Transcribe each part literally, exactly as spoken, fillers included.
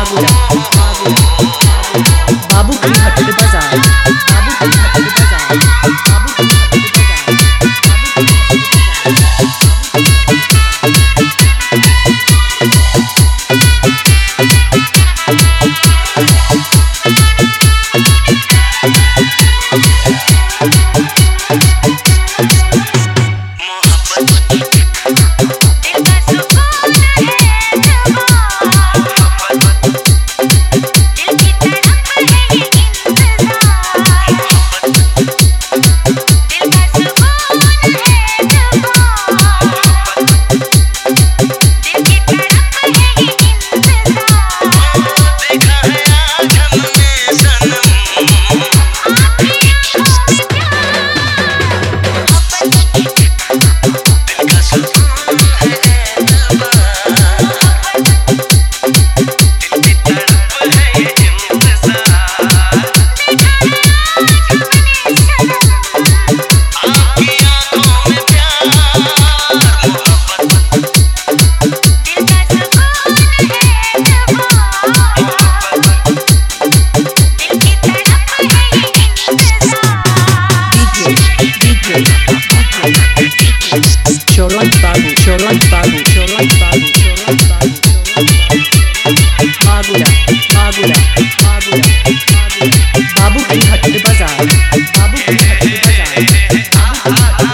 मागुरा बाबू की हट बाजार बाबू की हट बाजार बाबू की हट Chorón babu, chorón babu, chorón babu, chorón babu, मागुरा मागुरा मागुरा बाबू की हट बाजार बाबू की हट बाजार बाबू की हट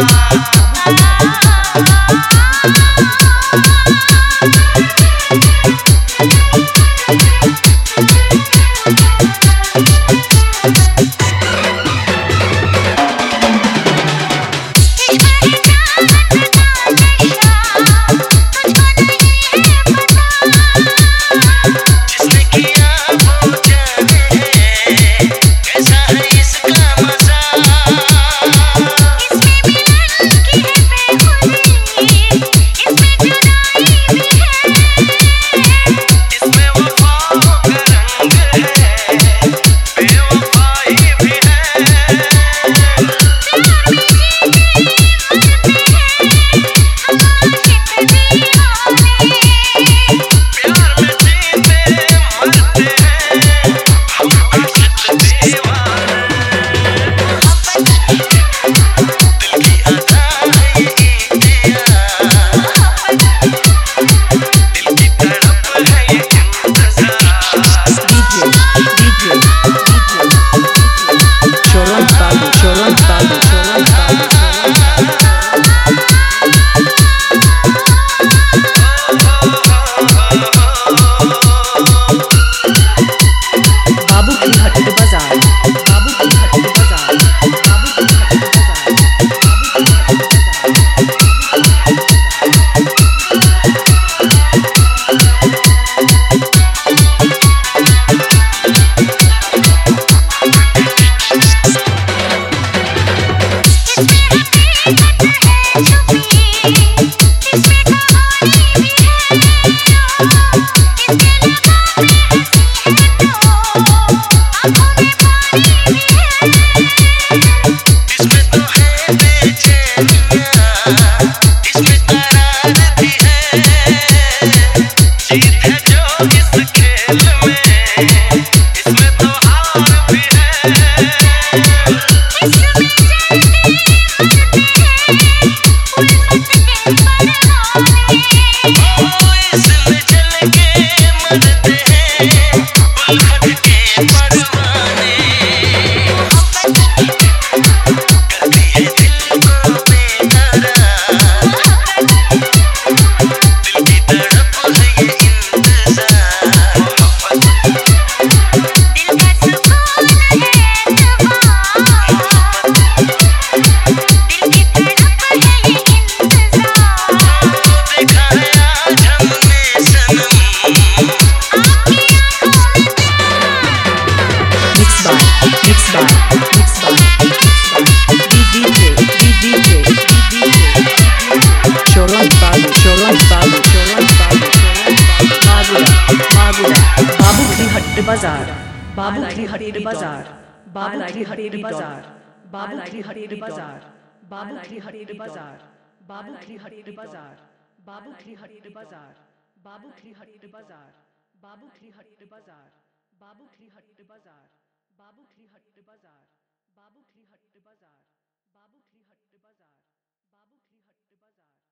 बाजार बाबू की हट बाजार बाबू की हट बाजार बाबू की हट बाजार बाबू की हट बाजार बाबू की हट बाजार बाबू की हट बाजार बाबू की हट बाजार बाबू खिहट्ट बाजार बाबू खिहट्ट बाजार बाबू खिहट्ट बाजार बाबू खिहट्ट बाजार बाबू खिहट्ट बाजार बाबू खिहट्ट बाजार